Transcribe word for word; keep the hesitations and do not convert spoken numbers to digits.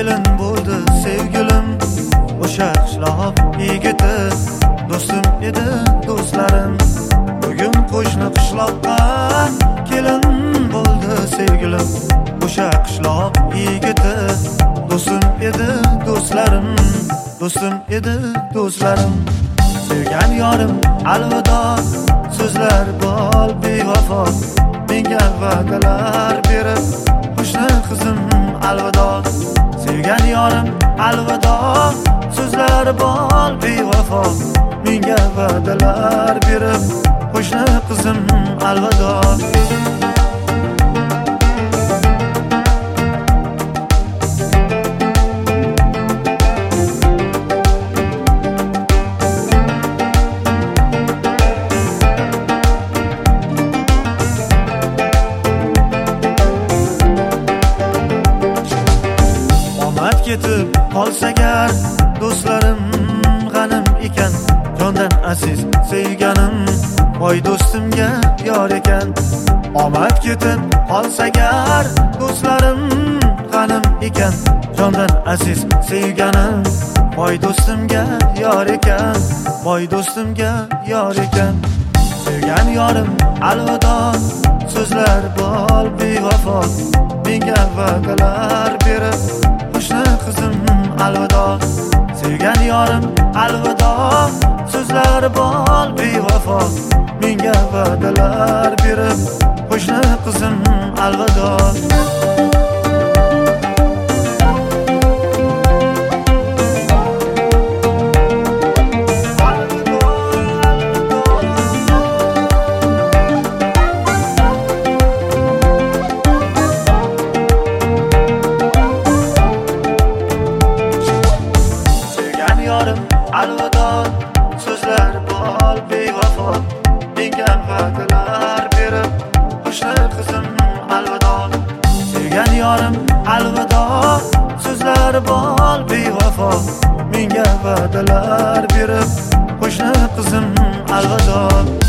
kelin bo'ldi sevgilim, o'sha qishloq yigiti do'stim edi do'stlarim. Bugun qo'shni qishloqqa kelin bo'ldi sevgilim, o'sha qishloq yigiti do'stim edi do'stlarim, do'stim edi do'stlarim. Sevgan yorim alvido, so'zlar bol bevafo, menga va'dalar berib qo'shni qizim alvido. Sevgan yorim alvido, so'zlar bol bevafo, menga va'dalar berib qo'shni qizim alvido. Ketib qolsa gar do'stlarim g'anim ekan, jondan aziz sevganim voy do'stimga yor ekan. Omad ketib qolsa gar do'stlarim g'anim ekan, jondan aziz sevganim voy do'stimga yor ekan, voy do'stimga yor ekan. Sevgan yorim alvido, so'zlar bol bevafo, menga va'dalar berib qo'shni qizim alvido. Sevgan yorim alvido, so'zlar bol bevafo, menga va'dalar berib qo'shni qizim alvido. Alvido, so'zlar bol bevafo, menga va'dalar berib qo'shni qizim alvido. Sevgan yorim alvido, so'zlar bol bevafo, menga va'dalar berib qo'shni qizim alvido.